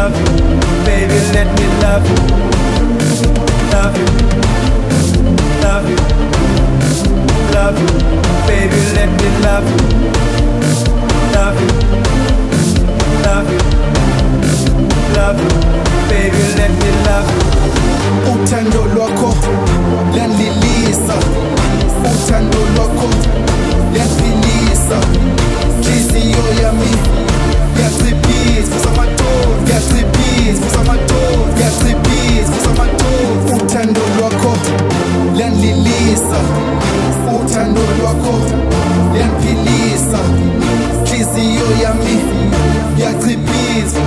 love you, baby, let me love you. Love you, love you, love you, baby, let me love you. Love you, love you, love you, baby, let me love you. Uthando lwakho liyangilisa, uthando lwakho liyaphilisa, inhliziyo yami iyaciphisa, uthando lwakho liyangilisa, uthando lwakho liyaphilisa, inhliziyo yami iyaciphisa.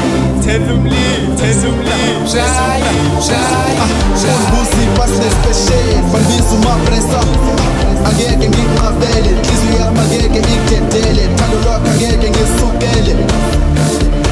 Unbusi pasle special bandiza umapresa, angeke ngiqabele, inhliziyo yami angeke ikudedele, thando lwakho angeke ngisukele.